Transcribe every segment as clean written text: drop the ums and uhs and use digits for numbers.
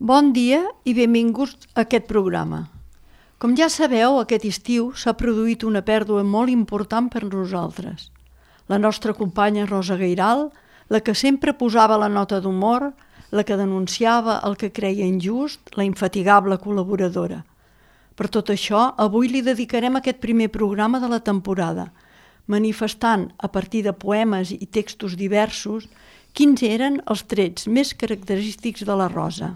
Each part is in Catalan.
Bon dia i benvinguts a aquest programa. Com ja sabeu, aquest estiu s'ha produït una pèrdua molt important per nosaltres. La nostra companya Rosa Gairal, la que sempre posava la nota d'humor, la que denunciava el que creia injust, la infatigable col·laboradora. Per tot això, avui li dedicarem aquest primer programa de la temporada, manifestant, a partir de poemes i textos diversos, quins eren els trets més característics de la Rosa.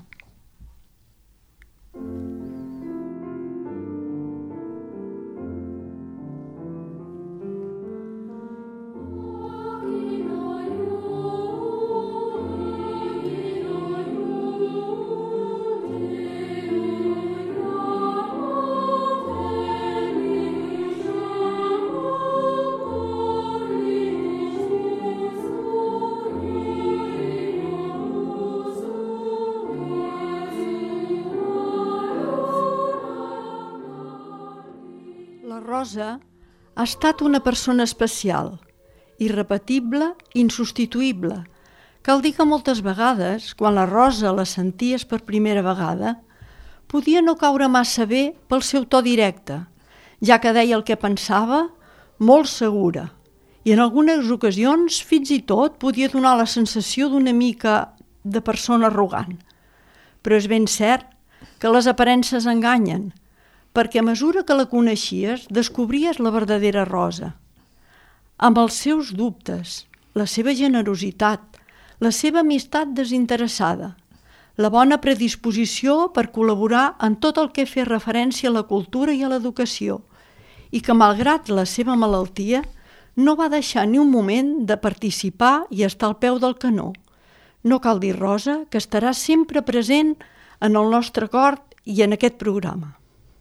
La Rosa ha estat una persona especial, irrepetible, insubstituïble. Cal dir que moltes vegades, quan la Rosa la senties per primera vegada, podia no caure massa bé pel seu to directe, ja que deia el que pensava molt segura, i en algunes ocasions fins i tot podia donar la sensació d'una mica de persona arrogant. Però és ben cert que les aparences enganyen, perquè a mesura que la coneixies descobries la verdadera Rosa. Amb els seus dubtes, la seva generositat, la seva amistat desinteressada, la bona predisposició per col·laborar en tot el que feia referència a la cultura i a l'educació, i que malgrat la seva malaltia no va deixar ni un moment de participar i estar al peu del canó. No cal dir, Rosa, que estarà sempre present en el nostre cor i en aquest programa.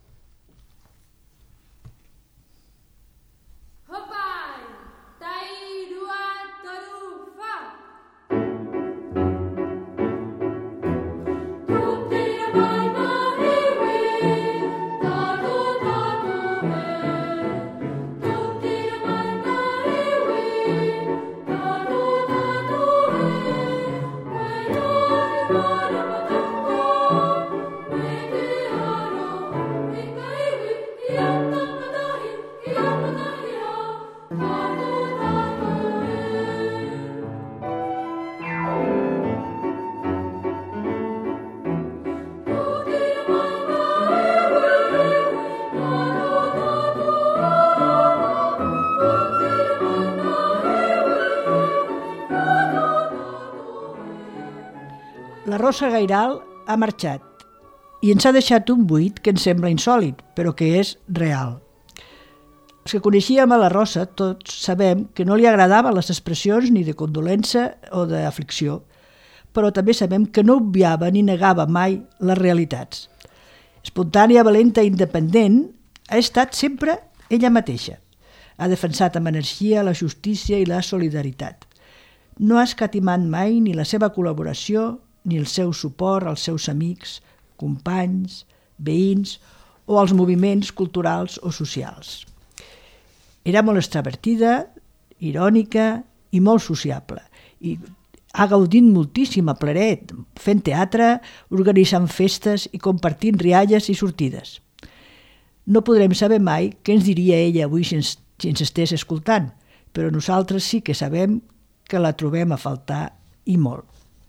La Rosa Gairal ha marxat i ens ha deixat un buit que ens sembla insòlit, però que és real. Els que coneixíem a la Rosa tots sabem que no li agradaven les expressions ni de condolença o d'aflicció, però també sabem que no obviava ni negava mai les realitats. Espontània, valenta i independent, ha estat sempre ella mateixa. Ha defensat amb energia la justícia i la solidaritat. No ha escatimat mai ni la seva col·laboració ni el seu suport als seus amics, companys, veïns o als moviments culturals o socials. Era molt extravertida, irònica i molt sociable, i ha gaudit moltíssim a Pleret, fent teatre, organitzant festes i compartint rialles i sortides. No podrem saber mai què ens diria ella avui si ens estés escoltant, però nosaltres sí que sabem que la trobem a faltar i molt.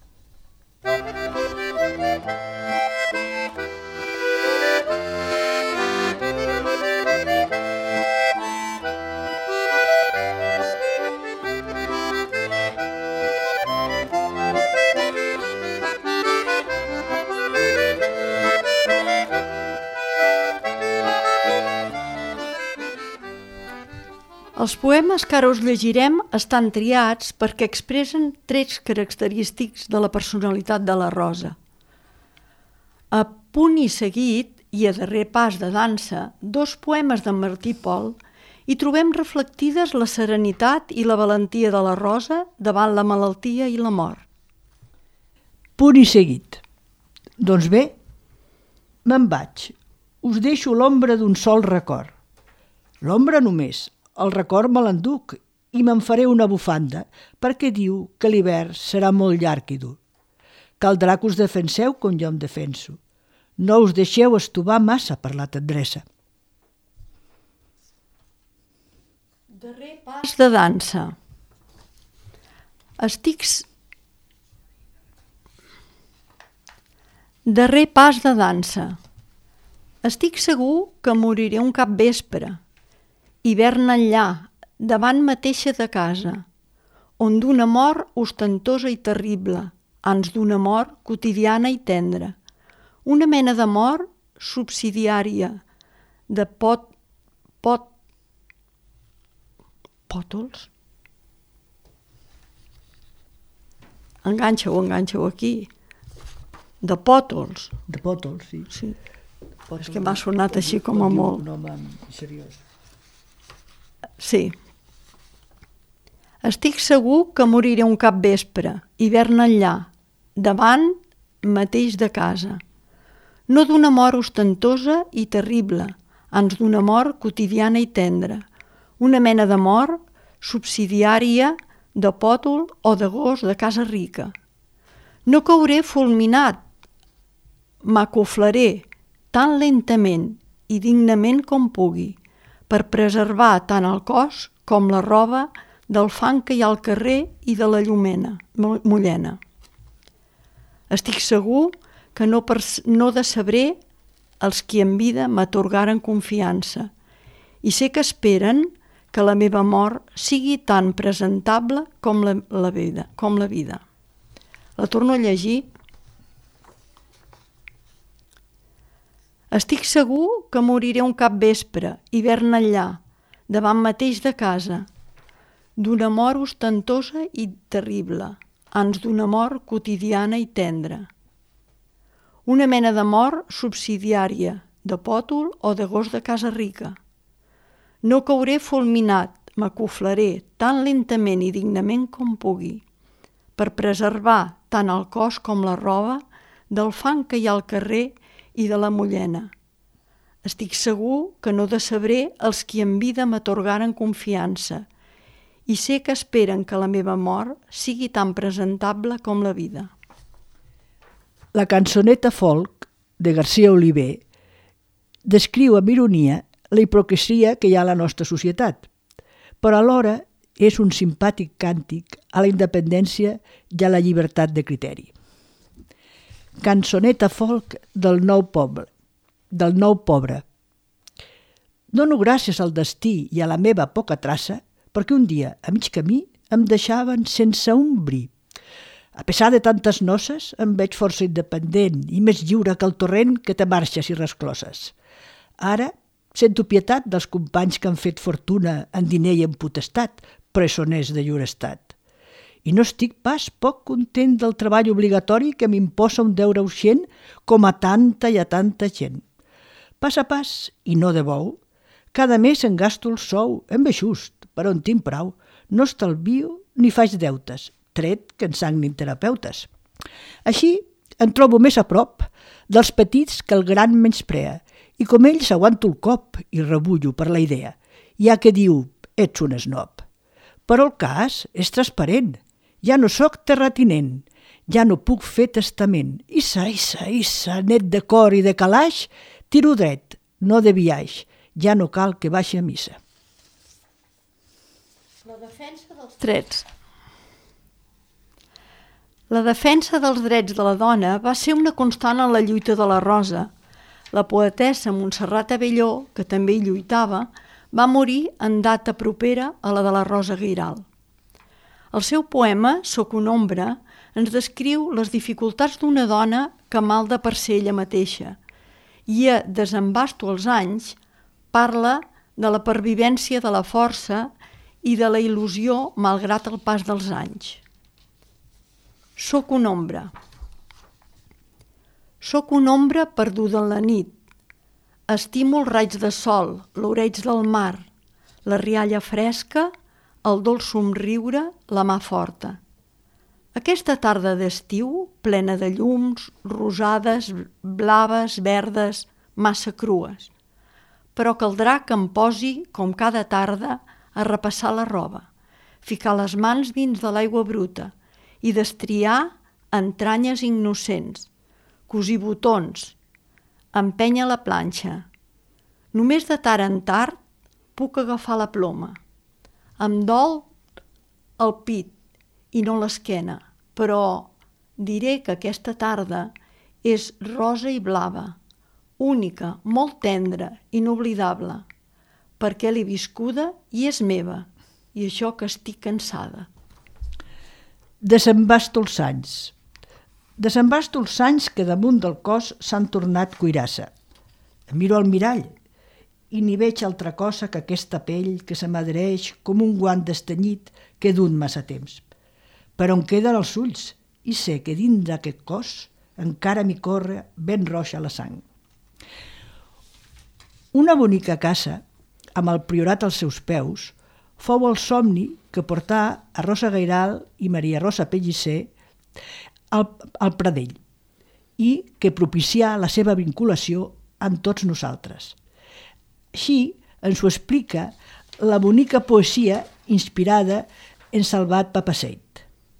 Els poemes que ara us llegirem estan triats perquè expressen trets característics de la personalitat de la Rosa. A punt i seguit, i a darrer pas de dansa, dos poemes d'en Martí Pol, hi trobem reflectides la serenitat i la valentia de la Rosa davant la malaltia i la mort. Punt i seguit. Doncs bé, me'n vaig. Us deixo l'ombra d'un sol record. L'ombra només. El record me l'enduc i me'n faré una bufanda perquè diu que l'hivern serà molt llarg i dur. Caldrà que us defenseu com jo em defenso. No us deixeu estovar massa per la tendresa. Darrer pas de dansa. Darrer pas de dansa. Estic segur que moriré un capvespre, hivern enllà, davant mateixa de casa, on d'una mort ostentosa i terrible, ans d'una mort quotidiana i tendra, una mena de mort subsidiària, de pòtols? Enganxa-ho aquí. De pòtols. De pòtols, sí. Sí. És que m'ha sonat així com a molt. Un home seriós. Sí. Estic segur que moriré un capvespre, hivern enllà, davant mateix de casa. No d'una mort ostentosa i terrible, ans d'una mort quotidiana i tendra, una mena de mort subsidiària de pòtol o de gos de casa rica. No cauré fulminat, m'acoflaré tan lentament i dignament com pugui, per preservar tant el cos com la roba del fang que hi ha al carrer i de la mullena. Estic segur que no decebré els qui en vida m'atorgaren confiança i sé que esperen que la meva mort sigui tan presentable com la vida. La torno a llegir. Estic segur que moriré un capvespre, hivern enllà, davant mateix de casa, d'una mort ostentosa i terrible, ans d'una mort quotidiana i tendra. Una mena de mort subsidiària, de pòtol o de gos de casa rica. No cauré fulminat, m'acoflaré tan lentament i dignament com pugui, per preservar tant el cos com la roba del fang que hi ha al carrer i de la mullena. Estic segur que no decebré els qui en vida m'atorgaren confiança i sé que esperen que la meva mort sigui tan presentable com la vida. La cançoneta folk de García Oliver descriu amb ironia la hipocresia que hi ha a la nostra societat, però alhora és un simpàtic càntic a la independència i a la llibertat de criteri. Cançoneta folk del nou pobre. Dono gràcies al destí i a la meva poca traça perquè un dia, a mig camí, em deixaven sense un bri. A pesar de tantes noces, em veig força independent i més lliure que el torrent que té marxes i rescloses. Ara sento pietat dels companys que han fet fortuna en diner i en potestat, presoners de llur estat. I no estic pas poc content del treball obligatori que m'imposa un deure urgent com a tanta i a tanta gent. Pas a pas, i no de bou, cada mes em gasto el sou, em ve just, però en tinc prou. No estalvio ni faig deutes, tret que en sagnin terapeutes. Així em trobo més a prop dels petits que el gran menysprea, i com ells aguanto el cop i rebullo per la idea, ja que diu, ets un esnob. Però el cas és transparent, ja no sóc terratinent, ja no puc fer testament. Issa, net de cor i de calaix, tiro dret, no de biaix, ja no cal que baixi a missa. La defensa dels drets. La defensa dels drets de la dona va ser una constant en la lluita de la Rosa. La poetessa Montserrat Abelló, que també hi lluitava, va morir en data propera a la de la Rosa Guiral. El seu poema, Soc una ombra, ens descriu les dificultats d'una dona que malda per ser ella mateixa i a Desembasto els anys parla de la pervivència de la força i de la il·lusió malgrat el pas dels anys. Soc una ombra. Soc una ombra perduda en la nit. Estimo els raigs de sol, l'oreig del mar, la rialla fresca, el dolç somriure, la mà forta. Aquesta tarda d'estiu, plena de llums, rosades, blaves, verdes, massa crues. Però caldrà que em posi, com cada tarda, a repassar la roba, ficar les mans dins de l'aigua bruta i destriar entranyes innocents, cosir botons, empènyer la planxa. Només de tard en tard puc agafar la ploma. Em dol el pit i no l'esquena, però diré que aquesta tarda és rosa i blava, única, molt tendra, inoblidable, perquè l'he viscuda i és meva, i això que estic cansada. Desembasto els anys. Desembasto els anys que damunt del cos s'han tornat cuirassa. Em miro al mirall i ni veig altra cosa que aquesta pell que se m'adhereix com un guant destenyit que he dut massa temps. Però em queden els ulls i sé que dins d'aquest cos encara m'hi corre ben roja la sang. Una bonica casa, amb el priorat als seus peus, fou el somni que portà a Rosa Gairal i Maria Rosa Pellicer al Pradell i que propicià la seva vinculació amb tots nosaltres. Així ens ho explica la bonica poesia inspirada en Salvat Papasseit.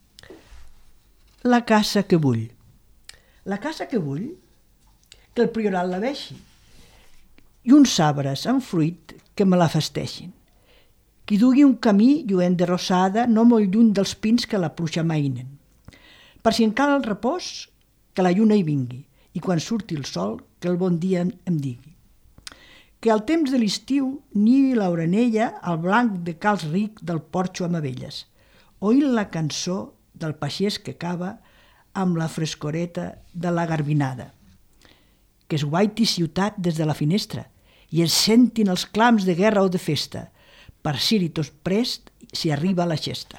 La casa que vull. La casa que vull, que el priorat la veixi, i uns arbres amb fruit que me la festeixin. Qui dugui un camí lluent de rosada no molt lluny dels pins que la pluja maïnen. Per si en cal el repòs, que la lluna hi vingui, i quan surti el sol, que el bon dia em digui. Que al temps de l'estiu niui l'orenella al blanc de calç ric del porxo amb abelles, oint la cançó del pagès que cava amb la frescoreta de la garbinada. Que es guaiti ciutat des de la finestra i es sentin els clams de guerra o de festa, per ser-hi tots prest si arriba la xesta.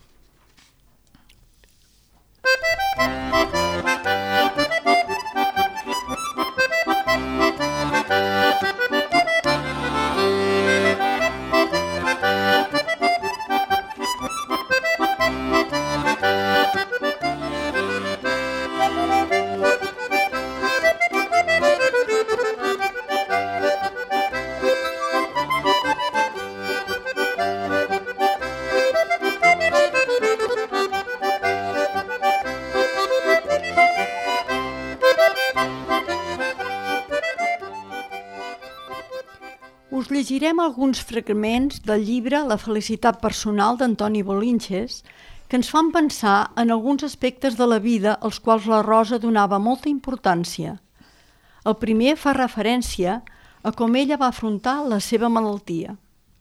Us llegirem alguns fragments del llibre La felicitat personal d'Antoni Bolinches que ens fan pensar en alguns aspectes de la vida als quals la Rosa donava molta importància. El primer fa referència a com ella va afrontar la seva malaltia.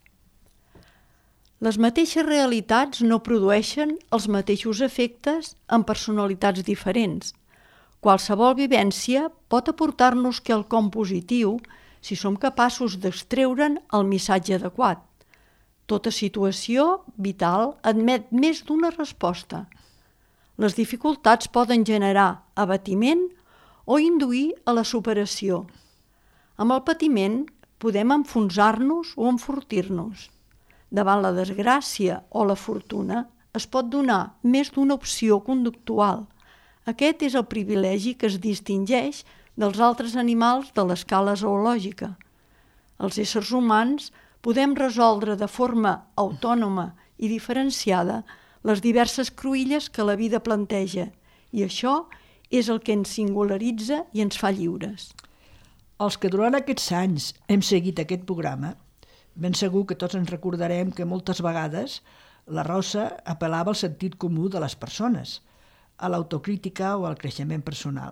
Les mateixes realitats no produeixen els mateixos efectes en personalitats diferents. Qualsevol vivència pot aportar-nos quelcom positiu si som capaços d'extreure'n el missatge adequat. Tota situació vital admet més d'una resposta. Les dificultats poden generar abatiment o induir a la superació. Amb el patiment podem enfonsar-nos o enfortir-nos. Davant la desgràcia o la fortuna es pot donar més d'una opció conductual. Aquest és el privilegi que es distingeix dels altres animals de l'escala zoològica. Els éssers humans podem resoldre de forma autònoma i diferenciada les diverses cruïlles que la vida planteja, i això és el que ens singularitza i ens fa lliures. Els que durant aquests anys hem seguit aquest programa, ben segur que tots ens recordarem que moltes vegades la Rosa apel·lava al sentit comú de les persones, a l'autocrítica o al creixement personal.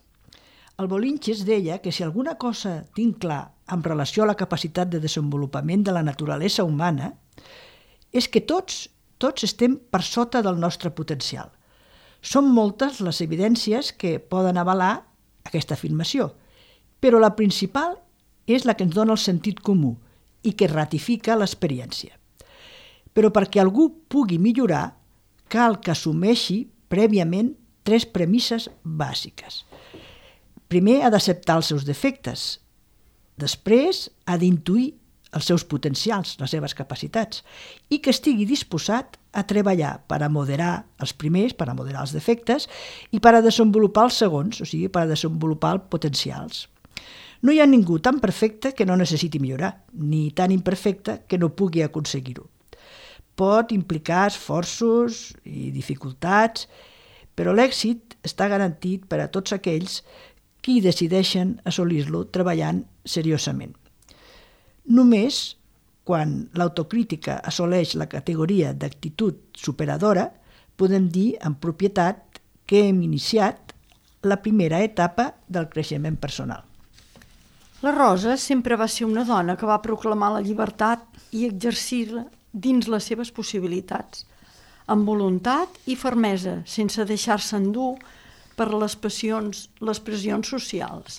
El Bolinches deia que si alguna cosa tinc clar en relació a la capacitat de desenvolupament de la naturalesa humana és que tots estem per sota del nostre potencial. Són moltes les evidències que poden avalar aquesta afirmació, però la principal és la que ens dona el sentit comú i que ratifica l'experiència. Però perquè algú pugui millorar, cal que assumeixi prèviament 3 premisses bàsiques. Primer, ha d'acceptar els seus defectes. Després, ha d'intuir els seus potencials, les seves capacitats, i que estigui disposat a treballar per a moderar els primers, per a moderar els defectes, i per a desenvolupar els segons, o sigui, per a desenvolupar els potencials. No hi ha ningú tan perfecte que no necessiti millorar, ni tan imperfecte que no pugui aconseguir-ho. Pot implicar esforços i dificultats, però l'èxit està garantit per a tots aquells qui decideixen assolir-lo treballant seriosament. Només quan l'autocrítica assoleix la categoria d'actitud superadora, podem dir amb propietat que hem iniciat la primera etapa del creixement personal. La Rosa sempre va ser una dona que va proclamar la llibertat i exercir-la dins les seves possibilitats, amb voluntat i fermesa, sense deixar-se endur per les pressions socials.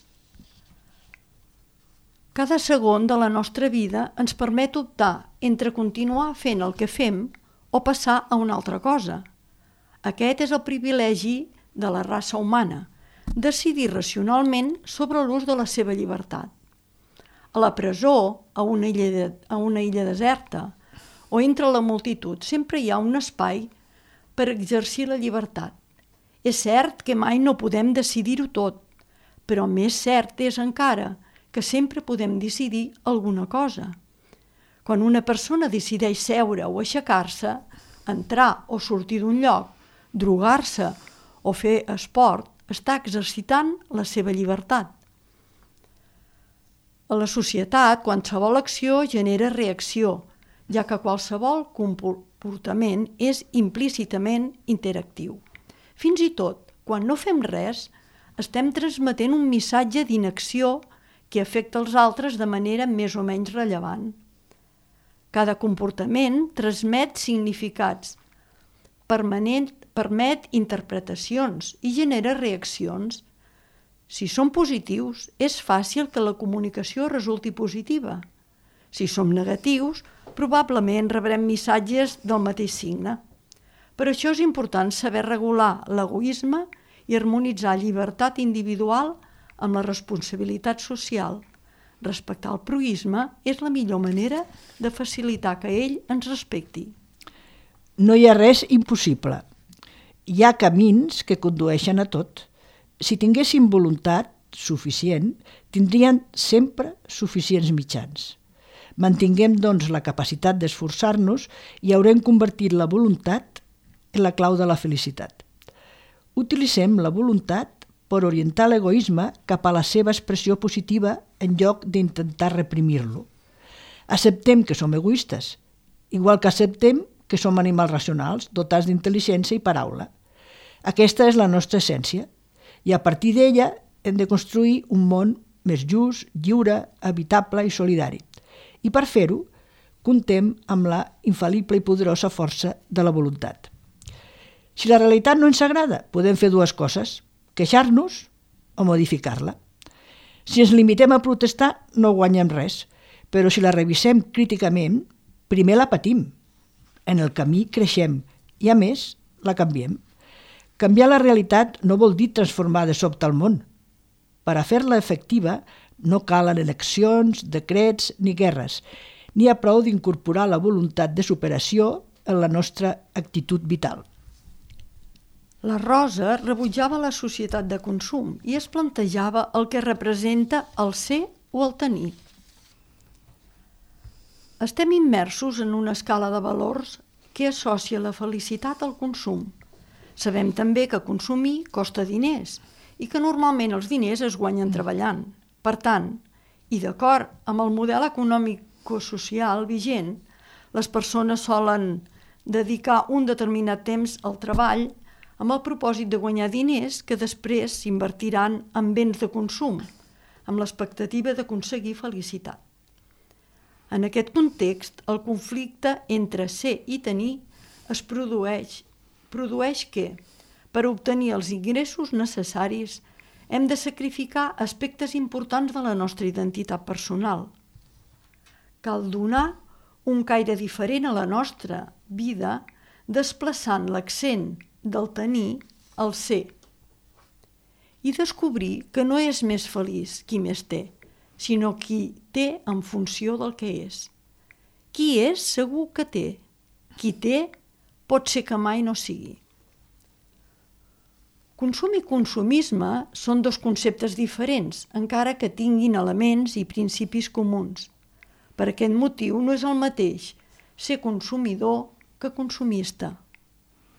Cada segon de la nostra vida ens permet optar entre continuar fent el que fem o passar a una altra cosa. Aquest és el privilegi de la raça humana, decidir racionalment sobre l'ús de la seva llibertat. A la presó, a una illa deserta o entre la multitud sempre hi ha un espai per exercir la llibertat. És cert que mai no podem decidir-ho tot, però més cert és encara que sempre podem decidir alguna cosa. Quan una persona decideix seure o aixecar-se, entrar o sortir d'un lloc, drogar-se o fer esport, està exercitant la seva llibertat. A la societat, qualsevol acció genera reacció, ja que qualsevol comportament és implícitament interactiu. Fins i tot, quan no fem res, estem transmetent un missatge d'inacció que afecta els altres de manera més o menys rellevant. Cada comportament transmet significats, permet interpretacions i genera reaccions. Si som positius, és fàcil que la comunicació resulti positiva. Si som negatius, probablement rebrem missatges del mateix signe. Per això és important saber regular l'egoisme i harmonitzar llibertat individual amb la responsabilitat social. Respectar el proisme és la millor manera de facilitar que ell ens respecti. No hi ha res impossible. Hi ha camins que condueixen a tot. Si tinguéssim voluntat suficient, tindrien sempre suficients mitjans. Mantinguem, doncs, la capacitat d'esforçar-nos i haurem convertit la voluntat en la clau de la felicitat. Utilitzem la voluntat per orientar l'egoisme cap a la seva expressió positiva en lloc d'intentar reprimir-lo. Acceptem que som egoistes, igual que acceptem que som animals racionals, dotats d'intel·ligència i paraula. Aquesta és la nostra essència, i a partir d'ella hem de construir un món més just, lliure, habitable i solidari. I per fer-ho, comptem amb la infal·lible i poderosa força de la voluntat. Si la realitat no ens agrada, podem fer dues coses: queixar-nos o modificar-la. Si ens limitem a protestar, no guanyem res, però si la revisem críticament, primer la patim. En el camí creixem i, a més, la canviem. Canviar la realitat no vol dir transformar de sobte el món. Per a fer-la efectiva no calen eleccions, decrets ni guerres. N'hi ha prou d'incorporar la voluntat de superació en la nostra actitud vital. La Rosa rebutjava la societat de consum i es plantejava el que representa el ser o el tenir. Estem immersos en una escala de valors que associa la felicitat al consum. Sabem també que consumir costa diners i que normalment els diners es guanyen treballant. Per tant, i d'acord amb el model econòmic-social vigent, les persones solen dedicar un determinat temps al treball amb el propòsit de guanyar diners que després s'invertiran en béns de consum, amb l'expectativa d'aconseguir felicitat. En aquest context, el conflicte entre ser i tenir es produeix que, per obtenir els ingressos necessaris, hem de sacrificar aspectes importants de la nostra identitat personal. Cal donar un caire diferent a la nostra vida, desplaçant l'accent del tenir al ser. I descobrir que no és més feliç qui més té, sinó qui té en funció del que és. Qui és segur que té. Qui té pot ser que mai no sigui. Consum i consumisme són dos conceptes diferents, encara que tinguin elements i principis comuns. Per aquest motiu no és el mateix ser consumidor que consumista.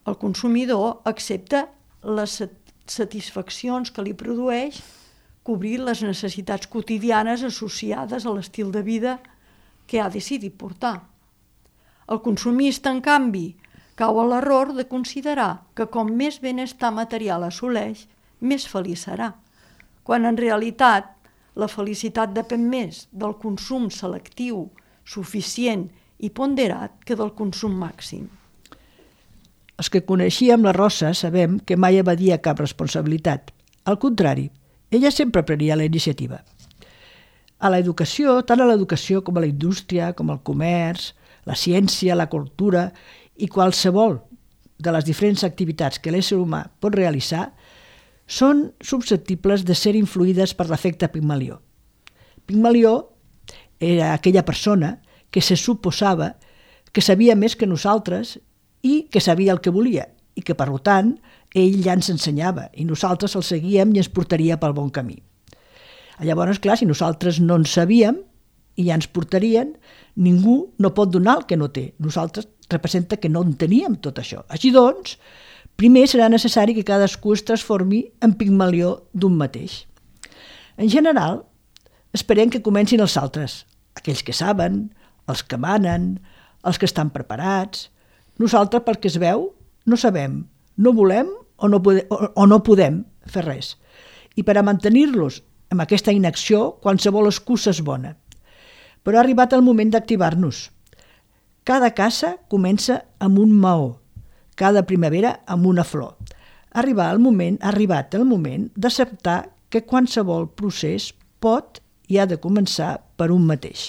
El consumidor accepta les satisfaccions que li produeix cobrir les necessitats quotidianes associades a l'estil de vida que ha decidit portar. El consumista, en canvi, cau a l'error de considerar que com més benestar material assoleix, més feliç serà, quan en realitat la felicitat depèn més del consum selectiu, suficient i ponderat que del consum màxim. Els que coneixíem la Rosa sabem que mai evadia cap responsabilitat. Al contrari, ella sempre prenia la iniciativa. A l'educació, tant a l'educació com a la indústria, com al comerç, la ciència, la cultura i qualsevol de les diferents activitats que l'ésser humà pot realitzar són susceptibles de ser influïdes per l'efecte Pigmalió. Pigmalió era aquella persona que se suposava que sabia més que nosaltres i que sabia el que volia i que, per tant, ell ja ens ensenyava i nosaltres el seguíem i ens portaria pel bon camí. Llavors, clar, si nosaltres no en sabíem i ja ens portarien, ningú no pot donar el que no té. Nosaltres representa que no en teníem tot això. Així doncs, primer serà necessari que cadascú es transformi en Pigmalió d'un mateix. En general, esperem que comencin els altres, aquells que saben, els que manen, els que estan preparats. Nosaltres, pel que es veu, no sabem, no volem o no podem fer res. I per a mantenir-los amb aquesta inacció, qualsevol excusa és bona. Però ha arribat el moment d'activar-nos. Cada casa comença amb un maó, cada primavera amb una flor. Ha arribat el moment d'acceptar que qualsevol procés pot i ha de començar per un mateix.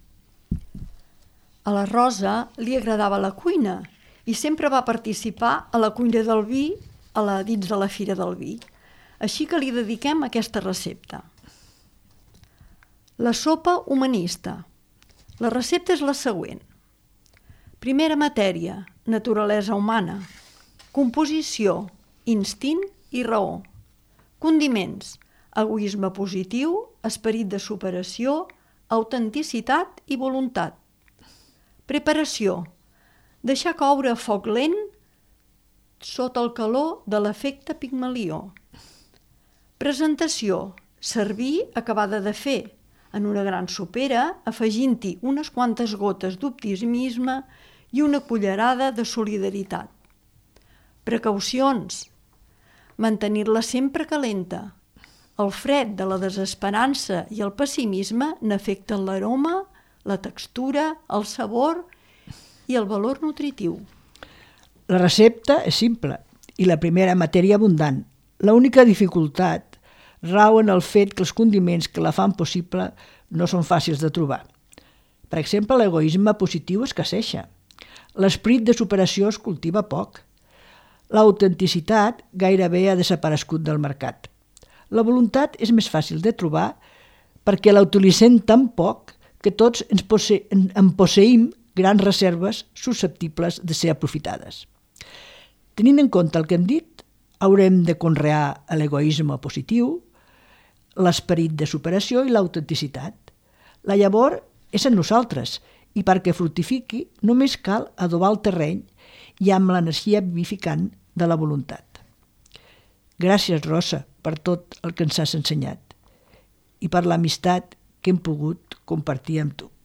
A la Rosa li agradava la cuina i sempre va participar a la cuina del vi dins de la Fira del Vi. Així que li dediquem aquesta recepta. La sopa humanista. La recepta és la següent. Primera matèria, naturalesa humana. Composició, instint i raó. Condiments, egoisme positiu, esperit de superació, autenticitat i voluntat. Preparació, deixar coure a foc lent sota el calor de l'efecte Pigmalió. Presentació, servir acabada de fer, en una gran sopera, afegint-hi unes quantes gotes d'optimisme i una cullerada de solidaritat. Precaucions, mantenir-la sempre calenta. El fred de la desesperança i el pessimisme n'afecten l'aroma, la textura, el sabor i el valor nutritiu. La recepta és simple i la primera matèria abundant. L'única dificultat rau en el fet que els condiments que la fan possible no són fàcils de trobar. Per exemple, l'egoisme positiu escasseja. L'esperit de superació es cultiva poc. L'autenticitat gairebé ha desaparegut del mercat. La voluntat és més fàcil de trobar perquè la utilitzem tan poc que tots en posseïm grans reserves susceptibles de ser aprofitades. Tenint en compte el que hem dit, haurem de conrear l'egoisme positiu, l'esperit de superació i l'autenticitat. La llavor és en nosaltres i perquè fructifiqui només cal adobar el terreny i amb l'energia vivificant de la voluntat. Gràcies, Rosa, per tot el que ens has ensenyat i per l'amistat que hem pogut compartir amb tu.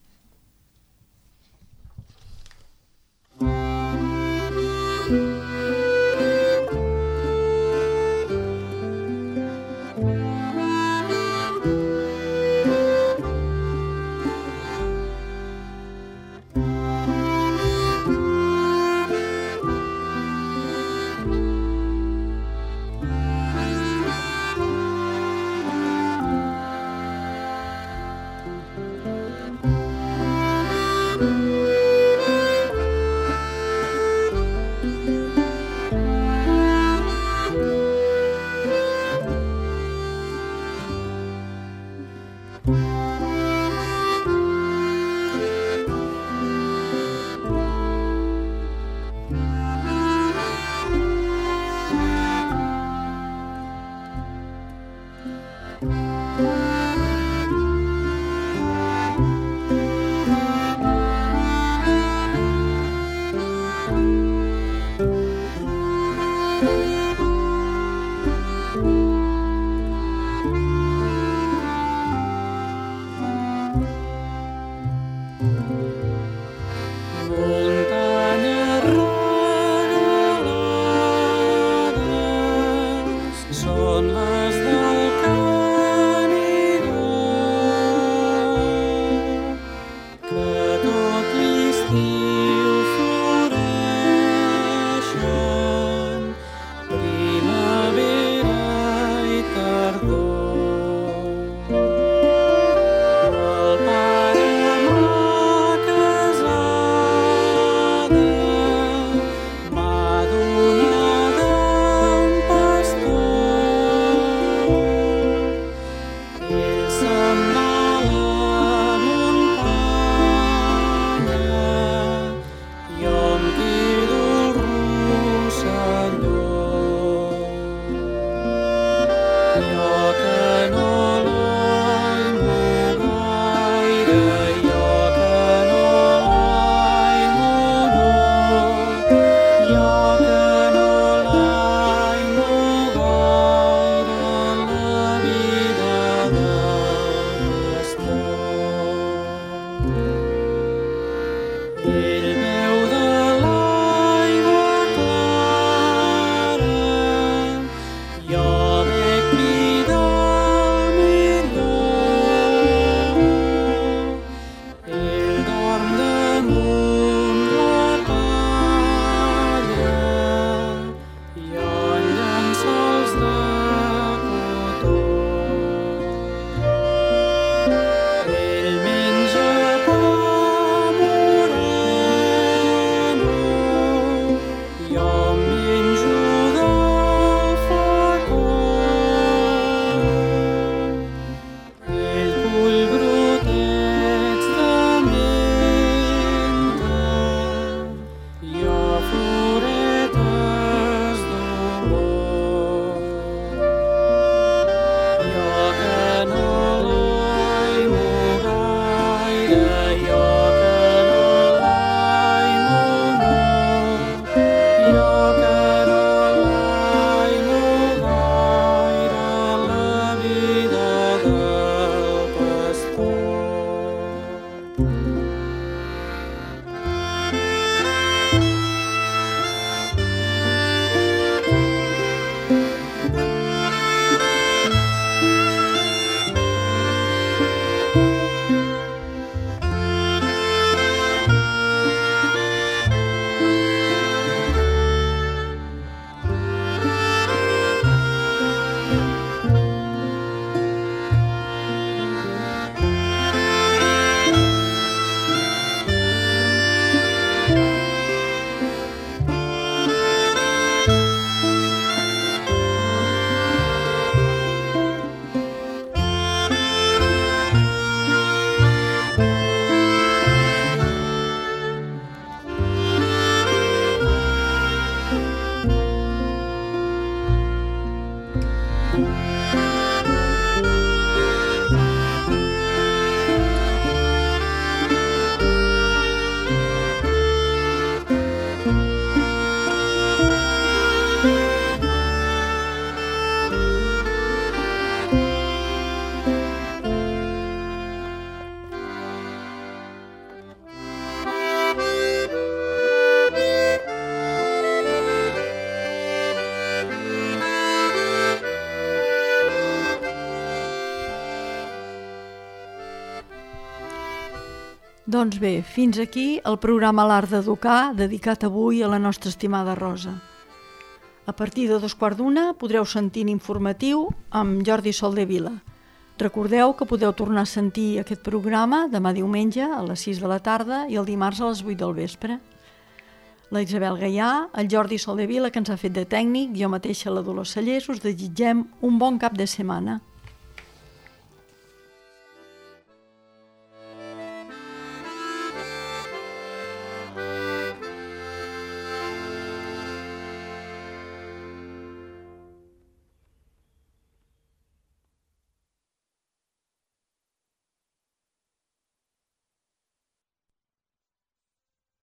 Doncs bé, fins aquí el programa L'Art d'Educar, dedicat avui a la nostra estimada Rosa. A partir de 2:15 podreu sentir l'informatiu amb Jordi Soldevila. Recordeu que podeu tornar a sentir aquest programa demà diumenge a les 6 de la tarda i el dimarts a les 8 del vespre. La Isabel Gaià, el Jordi Soldevila, que ens ha fet de tècnic, jo mateixa la Dolors Cellers, us desitgem un bon cap de setmana.